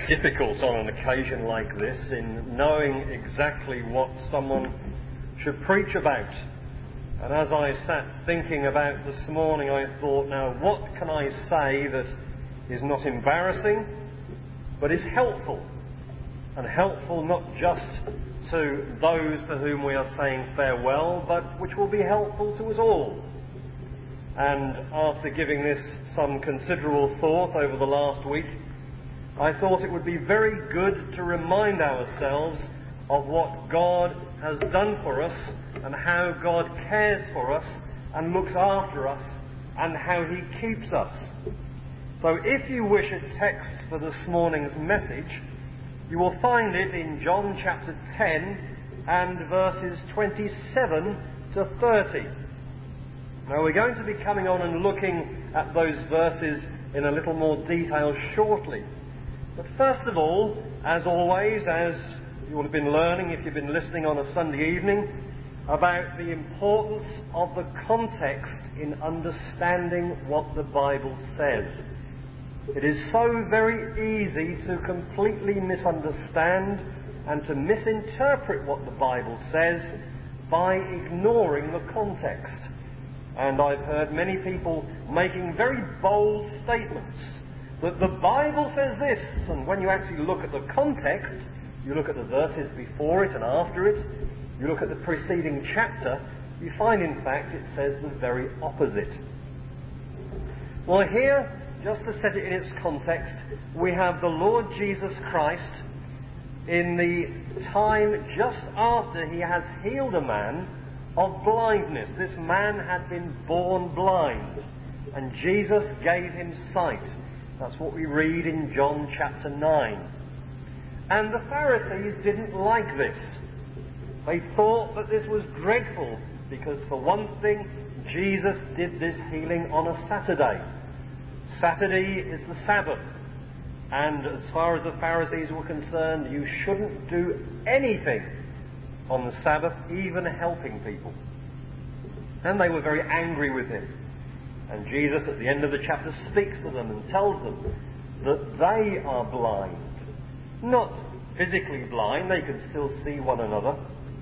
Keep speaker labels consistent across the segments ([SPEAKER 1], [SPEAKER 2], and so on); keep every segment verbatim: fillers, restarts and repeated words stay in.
[SPEAKER 1] difficult on an occasion like this in knowing exactly what someone should preach about. And as I sat thinking about this morning, I thought, now what can I say that is not embarrassing, but is helpful? And helpful not just to those to whom we are saying farewell, but which will be helpful to us all. And after giving this some considerable thought over the last week, I thought it would be very good to remind ourselves of what God has done for us and how God cares for us and looks after us and how He keeps us. So if you wish a text for this morning's message, you will find it in John chapter ten and verses twenty-seven to thirty. Now we're going to be coming on and looking at those verses in a little more detail shortly. But first of all, as always, as you will have been learning if you've been listening on a Sunday evening, about the importance of the context in understanding what the Bible says. It is so very easy to completely misunderstand and to misinterpret what the Bible says by ignoring the context. And I've heard many people making very bold statements that the Bible says this, and when you actually look at the context, you look at the verses before it and after it, you look at the preceding chapter, you find in fact it says the very opposite. Well, here, just to set it in its context, we have the Lord Jesus Christ in the time just after He has healed a man of blindness. This man had been born blind, and Jesus gave him sight. That's what we read in John chapter nine. And the Pharisees didn't like this. They thought that this was dreadful because, for one thing, Jesus did this healing on a Saturday. Saturday is the Sabbath. And as far as the Pharisees were concerned, you shouldn't do anything on the Sabbath, even helping people. And they were very angry with Him. And Jesus, at the end of the chapter, speaks to them and tells them that they are blind. Not physically blind, they can still see one another.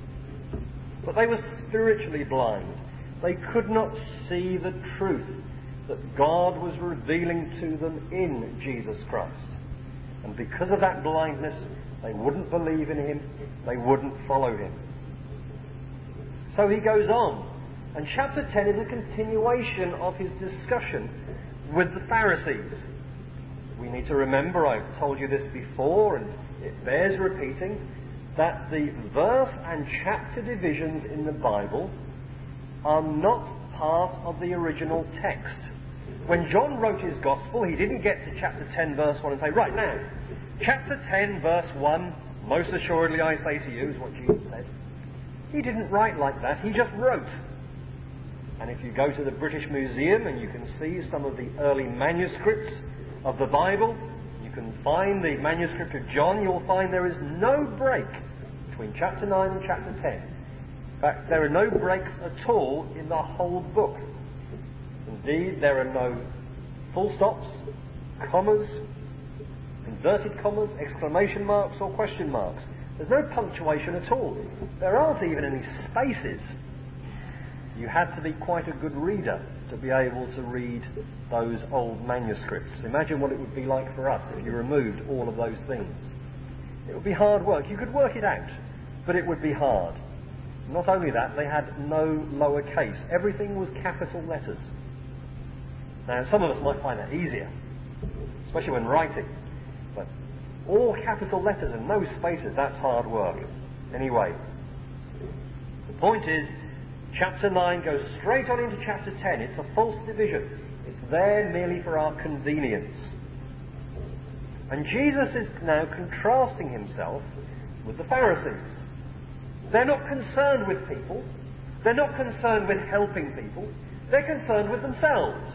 [SPEAKER 1] But they were spiritually blind. They could not see the truth that God was revealing to them in Jesus Christ. And because of that blindness, they wouldn't believe in Him, they wouldn't follow Him. So He goes on. And chapter ten is a continuation of His discussion with the Pharisees. We need to remember, I've told you this before, and it bears repeating, that the verse and chapter divisions in the Bible are not part of the original text. When John wrote his Gospel, he didn't get to chapter ten, verse one and say, right now, chapter ten, verse one, most assuredly I say to you, is what Jesus said. He didn't write like that, he just wrote. And if you go to the British Museum and you can see some of the early manuscripts of the Bible, you can find the manuscript of John, you'll find there is no break between chapter nine and chapter ten. In fact, there are no breaks at all in the whole book. Indeed, there are no full stops, commas, inverted commas, exclamation marks or question marks. There's no punctuation at all. There aren't even any spaces. You had to be quite a good reader to be able to read those old manuscripts. Imagine what it would be like for us if you removed all of those things. It would be hard work. You could work it out, but it would be hard. Not only that, they had no lowercase. Everything was capital letters. Now, some of us might find that easier, especially when writing. But all capital letters and no spaces, that's hard work. Anyway, the point is, chapter nine goes straight on into chapter ten. It's a false division. It's there merely for our convenience. And Jesus is now contrasting Himself with the Pharisees. They're not concerned with people. They're not concerned with helping people. They're concerned with themselves.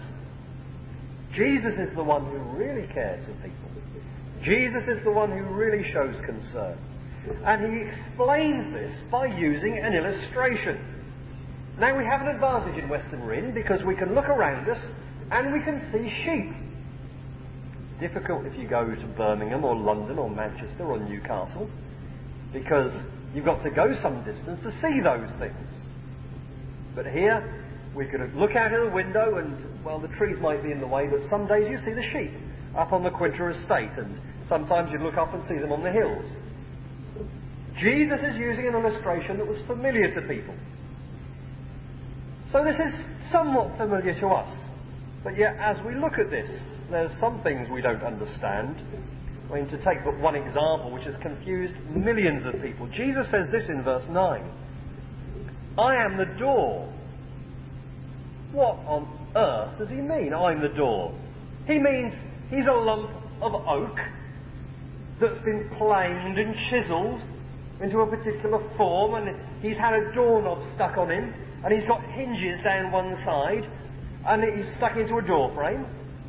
[SPEAKER 1] Jesus is the one who really cares for people. Jesus is the one who really shows concern. And He explains this by using an illustration. Now, we have an advantage in Western Wren because we can look around us and we can see sheep. difficult if you go to Birmingham or London or Manchester or Newcastle, because you've got to go some distance to see those things. But here, we could look out of the window and, well, the trees might be in the way, but some days you see the sheep up on the Quinter estate, and sometimes you look up and see them on the hills. Jesus is using an illustration that was familiar to people. So this is somewhat familiar to us. But yet, as we look at this, there's some things we don't understand. I mean, to take but one example, which has confused millions of people. Jesus says this in verse nine. I am the door. What on earth does he mean, I'm the door? He means he's a lump of oak that's been planed and chiselled into a particular form, and he's had a doorknob stuck on him, and he's got hinges down one side, and he's stuck into a door frame.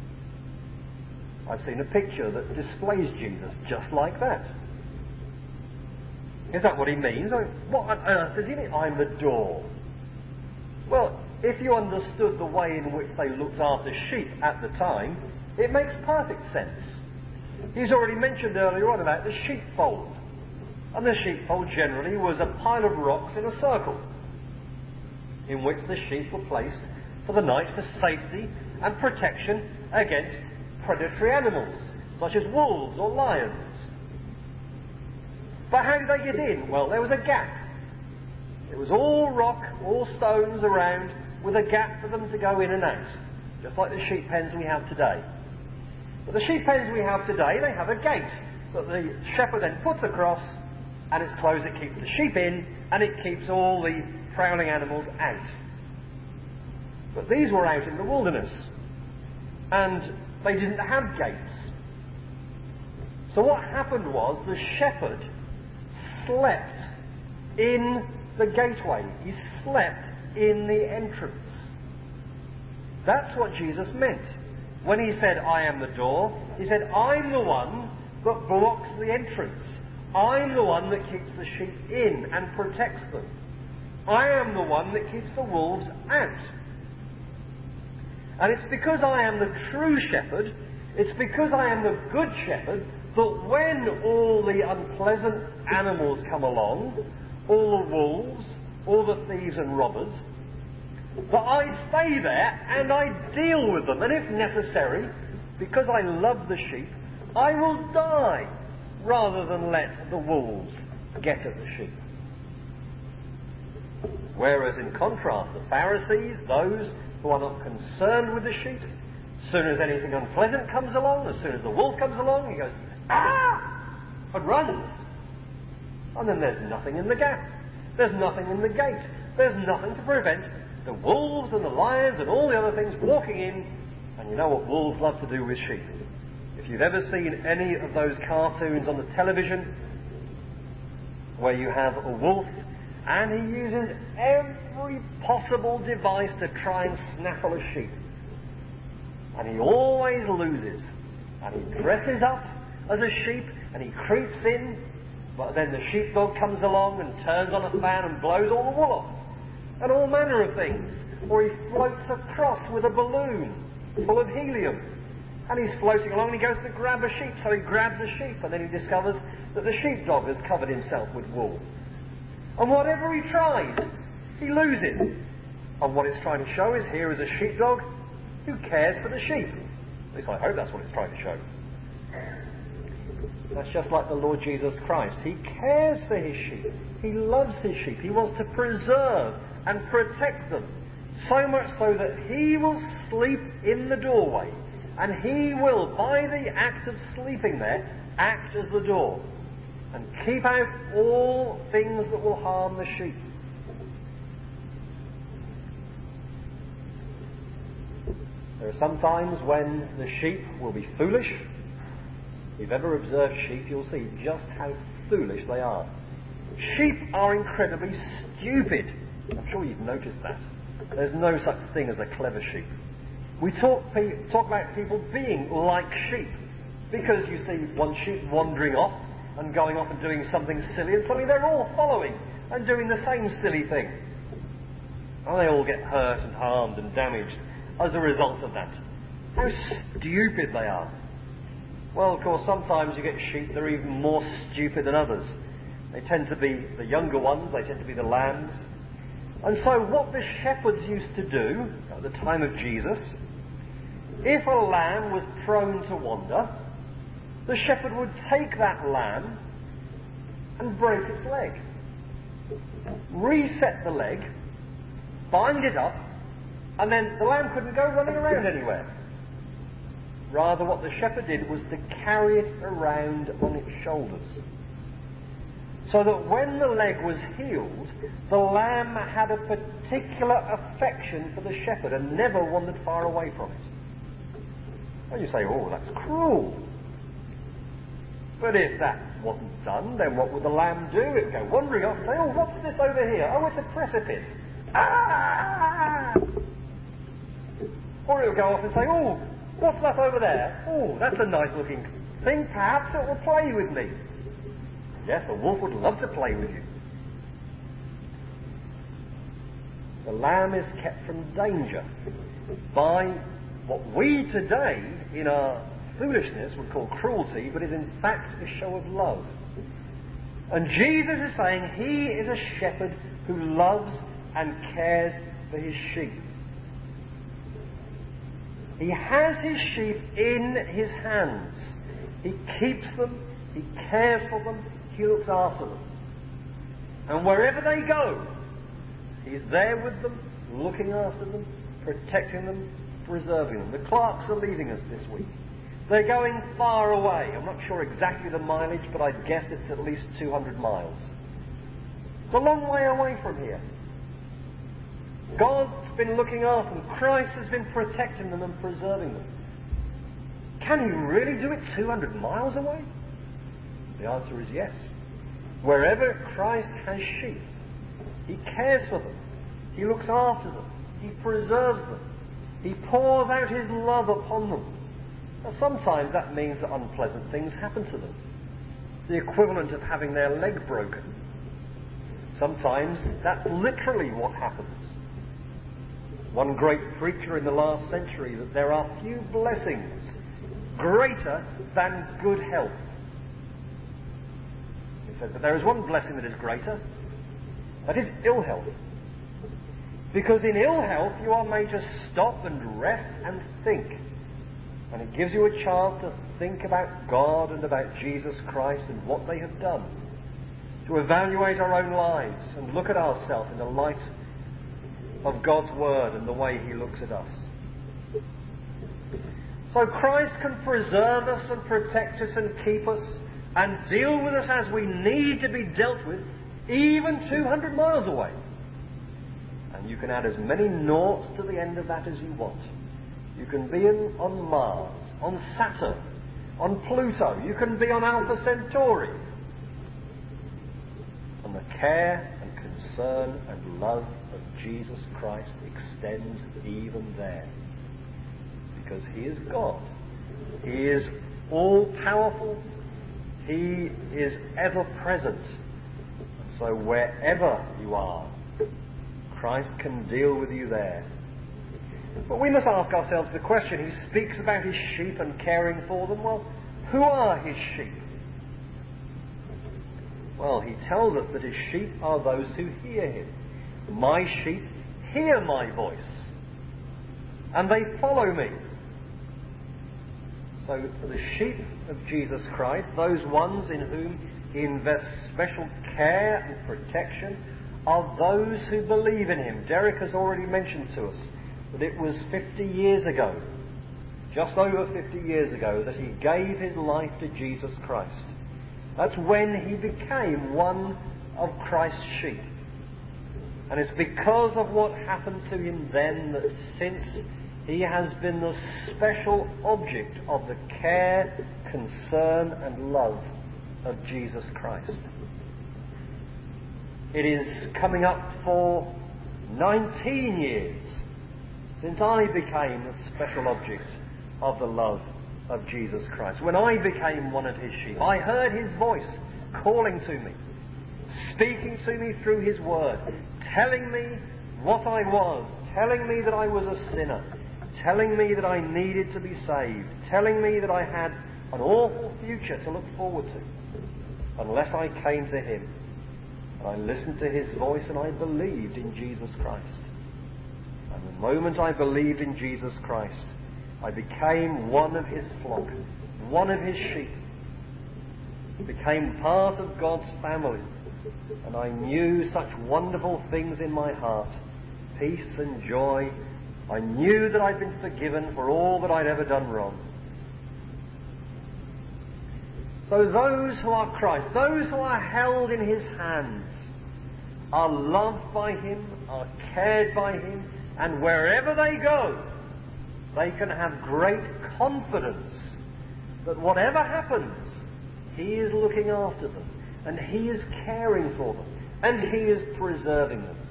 [SPEAKER 1] I've seen a picture that displays Jesus just like that. Is that what he means? I mean, what on earth does he mean, I'm the door? Well, if you understood the way in which they looked after sheep at the time, it makes perfect sense. He's already mentioned earlier on about the sheepfold. And the sheepfold generally was a pile of rocks in a circle, in which the sheep were placed for the night for safety and protection against predatory animals, such as wolves or lions. But how did they get in? Well, there was a gap. It was all rock, all stones around, with a gap for them to go in and out, just like the sheep pens we have today. But the sheep pens we have today, they have a gate that the shepherd then puts across, and it's closed. It keeps the sheep in, and it keeps all the prowling animals out. But these were out in the wilderness, and they didn't have gates. So what happened was the shepherd slept in the gateway. He slept in the entrance. That's what Jesus meant. When he said, I am the door, he said, I'm the one that blocks the entrance. I'm the one that keeps the sheep in and protects them. I am the one that keeps the wolves out. And it's because I am the true shepherd, it's because I am the good shepherd, that when all the unpleasant animals come along, all the wolves, all the thieves and robbers, that I stay there and I deal with them. And if necessary, because I love the sheep, I will die rather than let the wolves get at the sheep. Whereas in contrast, the Pharisees, those who are not concerned with the sheep, as soon as anything unpleasant comes along, as soon as the wolf comes along, he goes, ah! And runs. And then there's nothing in the gap. There's nothing in the gate. There's nothing to prevent the wolves and the lions and all the other things walking in. And you know what wolves love to do with sheep. If you've ever seen any of those cartoons on the television where you have a wolf and he uses every possible device to try and snaffle a sheep, and he always loses, and he dresses up as a sheep and he creeps in, but then the sheepdog comes along and turns on a fan and blows all the wool off, and all manner of things. Or he floats across with a balloon full of helium, and he's floating along and he goes to grab a sheep, so he grabs a sheep, and then he discovers that the sheepdog has covered himself with wool. And whatever he tries, he loses. And what it's trying to show is, here is a sheepdog who cares for the sheep. At least I hope that's what it's trying to show. That's just like the Lord Jesus Christ. He cares for his sheep. He loves his sheep. He wants to preserve and protect them. So much so that he will sleep in the doorway. And he will, by the act of sleeping there, act as the door. And keep out all things that will harm the sheep. There are some times when the sheep will be foolish. If you've ever observed sheep, you'll see just how foolish they are. Sheep are incredibly stupid. I'm sure you've noticed that. There's no such thing as a clever sheep. We talk, talk about people being like sheep, because you see one sheep wandering off and going off and doing something silly, and suddenly they're all following and doing the same silly thing. And they all get hurt and harmed and damaged as a result of that. How stupid they are. Well, of course, sometimes you get sheep that are even more stupid than others. They tend to be the younger ones, they tend to be the lambs. And so what the shepherds used to do at the time of Jesus, if a lamb was prone to wander, the shepherd would take that lamb and break its leg, reset the leg, bind it up, and then the lamb couldn't go running around anywhere. Rather, what the shepherd did was to carry it around on its shoulders, so that when the leg was healed, the lamb had a particular affection for the shepherd and never wandered far away from it. Well, you say, oh, that's cruel. But if that wasn't done, then what would the lamb do? It would go wandering off and say, oh, what's this over here? Oh, it's a precipice. Ah! Or it would go off and say, oh, what's that over there? Oh, that's a nice looking thing. Perhaps it will play with me. Yes, a wolf would love to play with you. The lamb is kept from danger by what we today, in our foolishness, would call cruelty, but is in fact a show of love. And Jesus is saying he is a shepherd who loves and cares for his sheep. He has his sheep in his hands. He keeps them, he cares for them, he looks after them. And wherever they go, he's there with them, looking after them, protecting them, preserving them. The Clarks are leaving us this week. They're going far away. I'm not sure exactly the mileage, but I'd guess it's at least two hundred miles. It's a long way away from here. God's been looking after them. Christ has been protecting them and preserving them. Can he really do it two hundred miles away? The answer is yes. Wherever Christ has sheep, he cares for them. He looks after them. He preserves them. He pours out his love upon them. Now, sometimes that means that unpleasant things happen to them. The equivalent of having their leg broken. Sometimes that's literally what happens. One great preacher in the last century that there are few blessings greater than good health. He said that there is one blessing that is greater, that is ill health. Because in ill health you are made to stop and rest and think. And it gives you a chance to think about God and about Jesus Christ and what they have done. To evaluate our own lives and look at ourselves in the light of God's Word and the way he looks at us. So Christ can preserve us and protect us and keep us and deal with us as we need to be dealt with, even two hundred miles away. And you can add as many noughts to the end of that as you want. You can be in, on Mars, on Saturn, on Pluto. You can be on Alpha Centauri. And the care and concern and love of Jesus Christ extends even there. Because he is God. He is all-powerful. He is ever-present. And so wherever you are, Christ can deal with you there. But we must ask ourselves the question. He speaks about his sheep and caring for them. Well, who are his sheep? Well, he tells us that his sheep are those who hear him. My sheep hear my voice, and they follow me. So the sheep of Jesus Christ, those ones in whom he invests special care and protection, are those who believe in him. Derek has already mentioned to us that it was fifty years ago, just over fifty years ago, that he gave his life to Jesus Christ. That's when he became one of Christ's sheep. And it's because of what happened to him then that since he has been the special object of the care, concern and love of Jesus Christ. It is coming up for nineteen years since I became the special object of the love of Jesus Christ. When I became one of his sheep, I heard his voice calling to me, speaking to me through his word, telling me what I was, telling me that I was a sinner, telling me that I needed to be saved, telling me that I had an awful future to look forward to, unless I came to him and I listened to his voice and I believed in Jesus Christ. And the moment I believed in Jesus Christ, I became one of his flock, one of his sheep, became part of God's family, and I knew such wonderful things in my heart, peace and joy. I knew that I'd been forgiven for all that I'd ever done wrong. So those who are Christ, those who are held in his hands, are loved by him, are cared by him, and wherever they go, they can have great confidence that whatever happens, he is looking after them, and he is caring for them, and he is preserving them.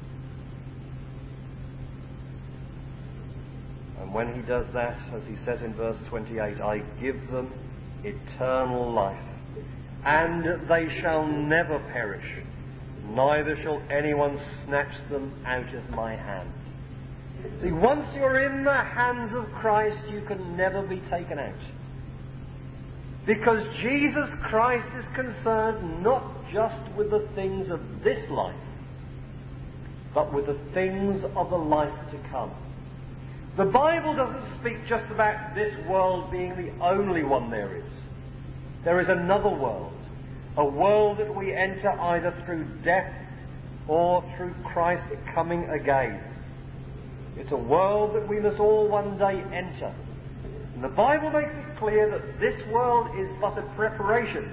[SPEAKER 1] And when he does that, as he says in verse twenty-eight, I give them eternal life, and they shall never perish, neither shall anyone snatch them out of my hand. See, once you're in the hands of Christ, you can never be taken out. Because Jesus Christ is concerned not just with the things of this life, but with the things of the life to come. The Bible doesn't speak just about this world being the only one there is. There is another world, a world that we enter either through death or through Christ coming again. It's a world that we must all one day enter. And the Bible makes it clear that this world is but a preparation.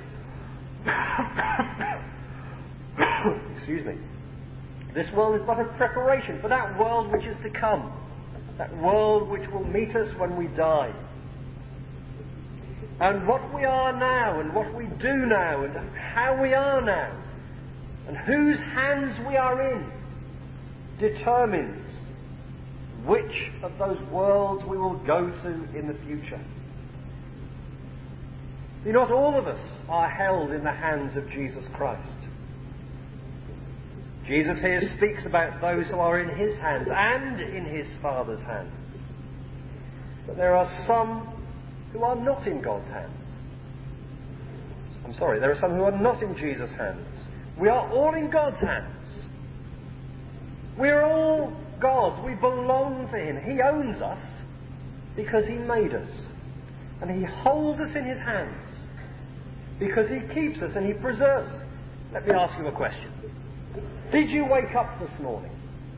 [SPEAKER 1] Excuse me. This world is but a preparation for that world which is to come. That world which will meet us when we die. And what we are now, and what we do now, and how we are now, and whose hands we are in, determines which of those worlds we will go to in the future. See, not all of us are held in the hands of Jesus Christ. Jesus here speaks about those who are in his hands and in his Father's hands. But there are some who are not in God's hands. I'm sorry, there are some who are not in Jesus' hands. We are all in God's hands. We're all God's. We belong to him. He owns us because he made us. And he holds us in his hands because he keeps us and he preserves us. Let me ask you a question. Did you wake up this morning?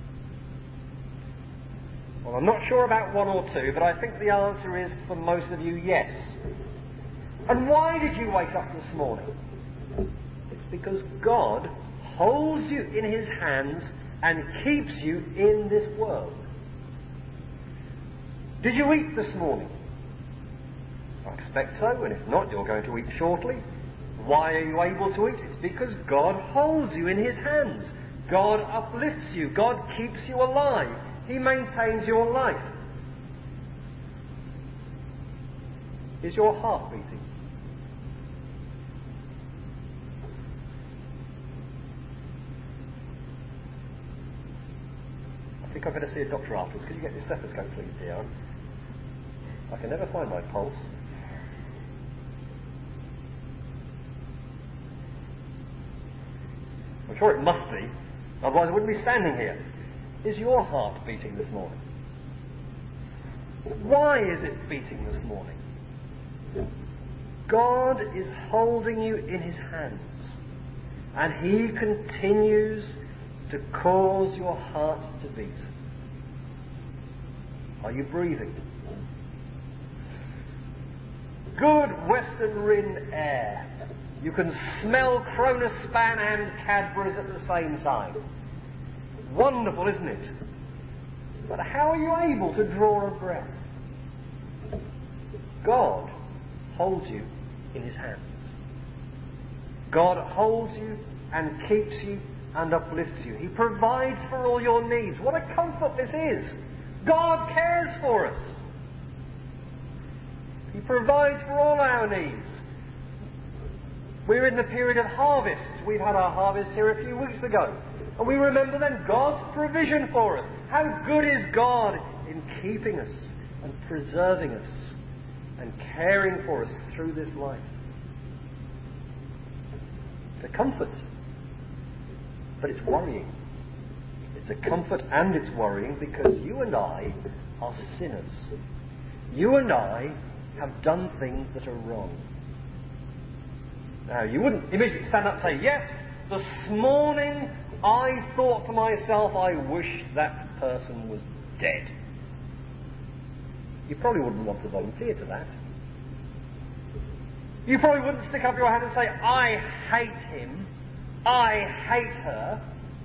[SPEAKER 1] Well, I'm not sure about one or two, but I think the answer is, for most of you, yes. And why did you wake up this morning? It's because God holds you in his hands and keeps you in this world. Did you eat this morning? I expect so, and if not, you're going to eat shortly. Why are you able to eat? It's because God holds you in his hands. God uplifts you. God keeps you alive. He maintains your life. Is your heart beating? I think I better see a doctor afterwards. Could you get your stethoscope, please, dear? I can never find my pulse. I'm sure it must be, otherwise I wouldn't be standing here. Is your heart beating this morning? Why is it beating this morning? God is holding you in his hands, and he continues to cause your heart to beat. Are you breathing? Good Western Rin air. You can smell Cronus Span and Cadbury's at the same time. Wonderful, isn't it? But how are you able to draw a breath? God holds you in his hands. God holds you and keeps you and uplifts you. He provides for all your needs. What a comfort this is. God cares for us. He provides for all our needs. We're in the period of harvest. We've had our harvest here a few weeks ago. And we remember then God's provision for us. How good is God in keeping us and preserving us. and caring for us through this life. It's a comfort, but it's worrying. It's a comfort and it's worrying because you and I are sinners. You and I have done things that are wrong. Now, you wouldn't immediately stand up and say, yes, this morning I thought to myself, I wish that person was dead. You probably wouldn't want to volunteer to that. You probably wouldn't stick up your hand and say, I hate him, I hate her.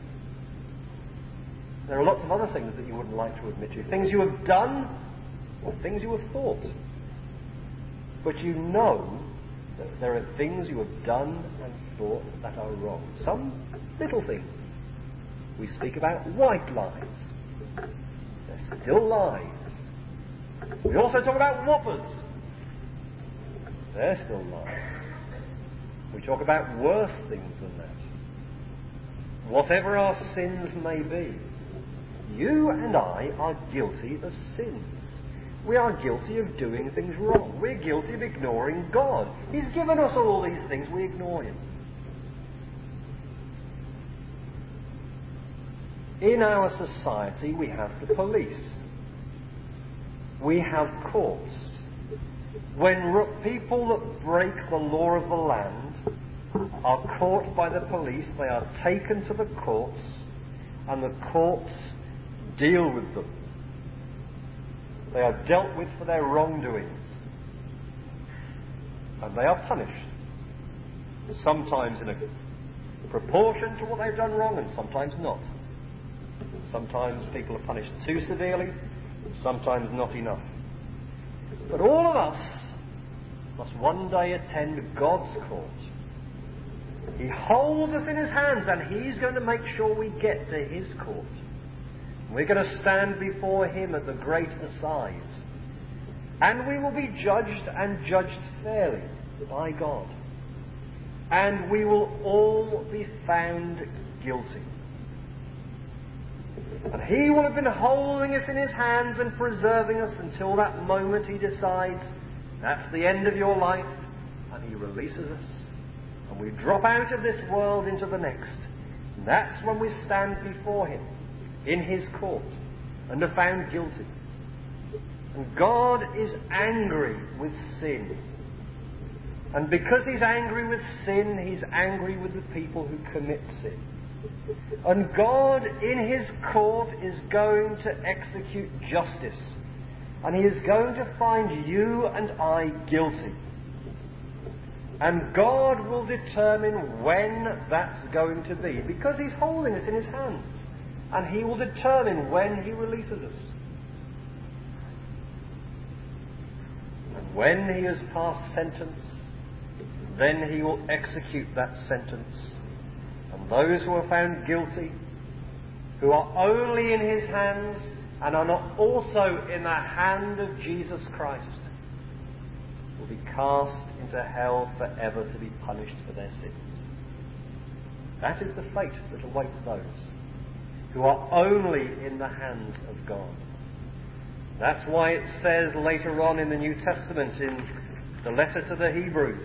[SPEAKER 1] There are lots of other things that you wouldn't like to admit to. Things you have done or things you have thought. But you know that there are things you have done and thought that are wrong. Some little things. We speak about white lies. They're still lies. We also talk about whoppers. They're still lies. We talk about worse things than that. Whatever our sins may be, you and I are guilty of sins. We are guilty of doing things wrong. We're guilty of ignoring God. He's given us all these things, we ignore Him. In our society, we have the police. We have courts. When people that break the law of the land are caught by the police, they are taken to the courts, and the courts deal with them. They are dealt with for their wrongdoings. And they are punished. Sometimes in a proportion to what they've done wrong, and sometimes not. Sometimes people are punished too severely, and sometimes not enough. But all of us must one day attend God's court. He holds us in His hands, and He's going to make sure we get to His court. We're going to stand before Him at the great assize. And we will be judged and judged fairly by God. And we will all be found guilty. And He will have been holding us in His hands and preserving us until that moment He decides, that's the end of your life, and He releases us. And we drop out of this world into the next. And that's when we stand before Him in His court and are found guilty. And God is angry with sin. And because He's angry with sin, He's angry with the people who commit sin. And God in His court is going to execute justice. And He is going to find you and I guilty. And God will determine when that's going to be, because He's holding us in His hands. And He will determine when He releases us. And when He has passed sentence, then He will execute that sentence. And those who are found guilty, who are only in His hands and are not also in the hand of Jesus Christ, will be cast into hell forever to be punished for their sins. That is the fate that awaits those who are only in the hands of God. That's why it says later on in the New Testament, in the letter to the Hebrews,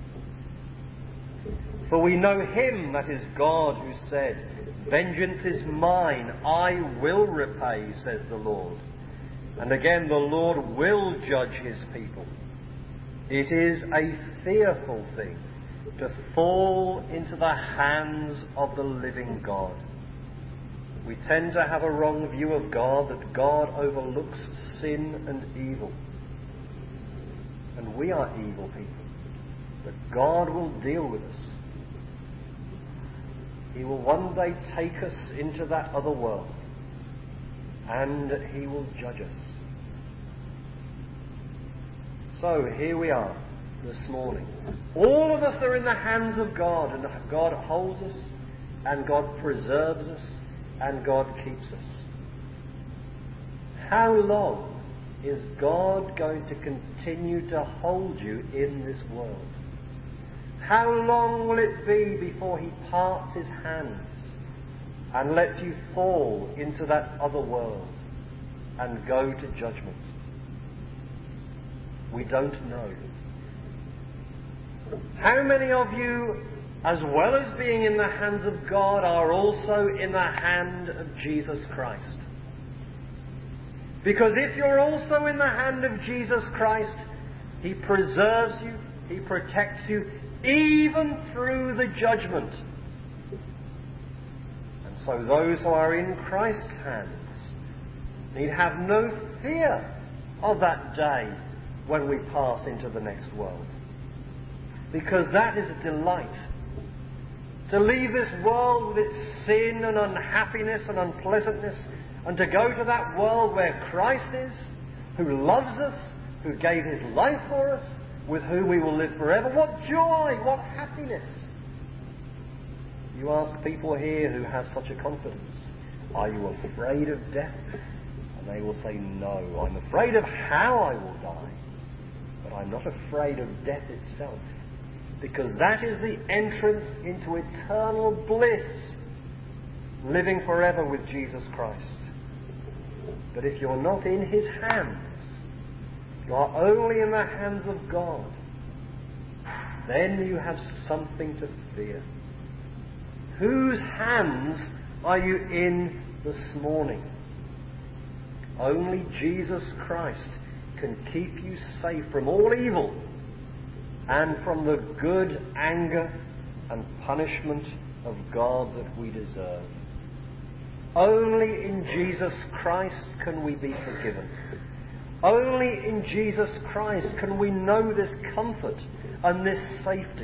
[SPEAKER 1] for we know Him, that is God, who said, vengeance is mine, I will repay, says the Lord. And again, the Lord will judge His people. It is a fearful thing to fall into the hands of the living God. We tend to have a wrong view of God, that God overlooks sin and evil. And we are evil people. But God will deal with us. He will one day take us into that other world. And He will judge us. So here we are this morning. All of us are in the hands of God, and God holds us, and God preserves us, and God keeps us. How long is God going to continue to hold you in this world? How long will it be before He parts His hands and lets you fall into that other world and go to judgment? We don't know. How many of you, as well as being in the hands of God, are also in the hand of Jesus Christ? Because if you're also in the hand of Jesus Christ, He preserves you, He protects you, even through the judgment. And so those who are in Christ's hands need have no fear of that day when we pass into the next world. Because that is a delight. To leave this world with its sin and unhappiness and unpleasantness, and to go to that world where Christ is, who loves us, who gave His life for us, with whom we will live forever. What joy, what happiness! You ask people here who have such a confidence, are you afraid of death? And they will say, no, I'm afraid of how I will die, but I'm not afraid of death itself, because that is the entrance into eternal bliss, living forever with Jesus Christ. But if you're not in His hands, you are only in the hands of God, then you have something to fear. Whose hands are you in this morning? Only Jesus Christ can keep you safe from all evil and from the good anger and punishment of God that we deserve. Only in Jesus Christ can we be forgiven. Only in Jesus Christ can we know this comfort and this safety.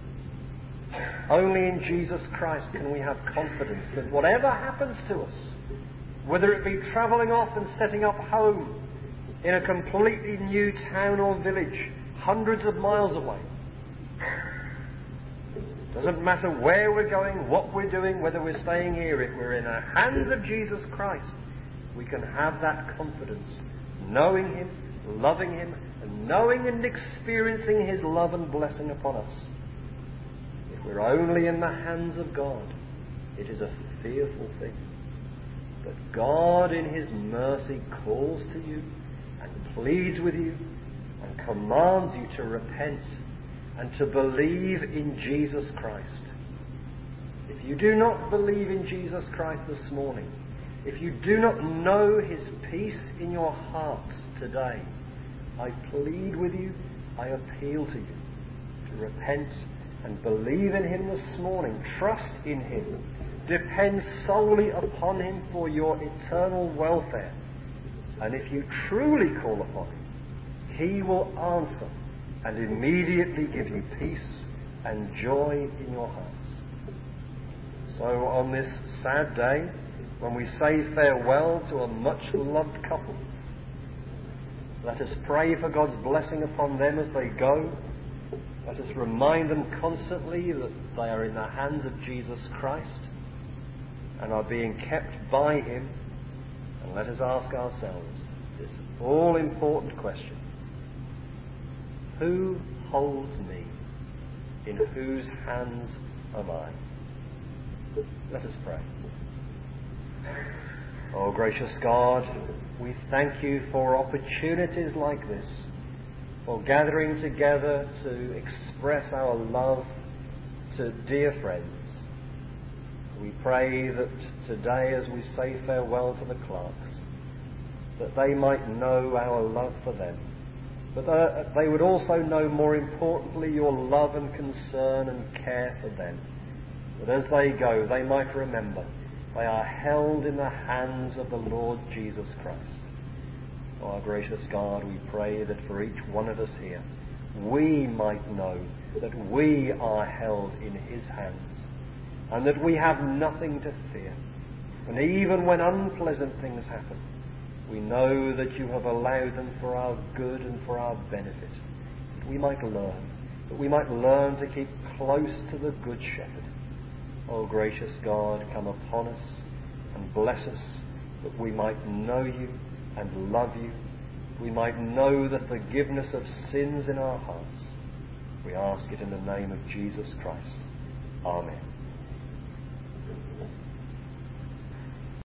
[SPEAKER 1] Only in Jesus Christ can we have confidence that whatever happens to us, whether it be travelling off and setting up home in a completely new town or village, hundreds of miles away, doesn't matter where we're going, what we're doing, whether we're staying here, if we're in the hands of Jesus Christ, we can have that confidence, knowing Him, loving Him, and knowing and experiencing His love and blessing upon us. If we're only in the hands of God, it is a fearful thing. But God in His mercy calls to you and pleads with you and commands you to repent and to believe in Jesus Christ. If you do not believe in Jesus Christ this morning, if you do not know His peace in your hearts today, I plead with you, I appeal to you to repent and believe in Him this morning. Trust in Him. Depend solely upon Him for your eternal welfare. And if you truly call upon Him, He will answer and immediately give you peace and joy in your hearts. So on this sad day, when we say farewell to a much-loved couple, let us pray for God's blessing upon them as they go. Let us remind them constantly that they are in the hands of Jesus Christ and are being kept by Him. And let us ask ourselves this all-important question: who holds me? In whose hands am I? Let us pray. Oh, gracious God, we thank You for opportunities like this, for gathering together to express our love to dear friends. We pray that today, as we say farewell to the Clarks, that they might know our love for them, but that they would also know, more importantly, Your love and concern and care for them, that as they go, they might remember they are held in the hands of the Lord Jesus Christ. Oh, our gracious God, we pray that for each one of us here, we might know that we are held in His hands, and that we have nothing to fear. And even when unpleasant things happen, we know that You have allowed them for our good and for our benefit, that we might learn, that we might learn to keep close to the Good Shepherd. Oh, gracious God, come upon us and bless us, that we might know You and love You. We might know the forgiveness of sins in our hearts. We ask it in the name of Jesus Christ. Amen.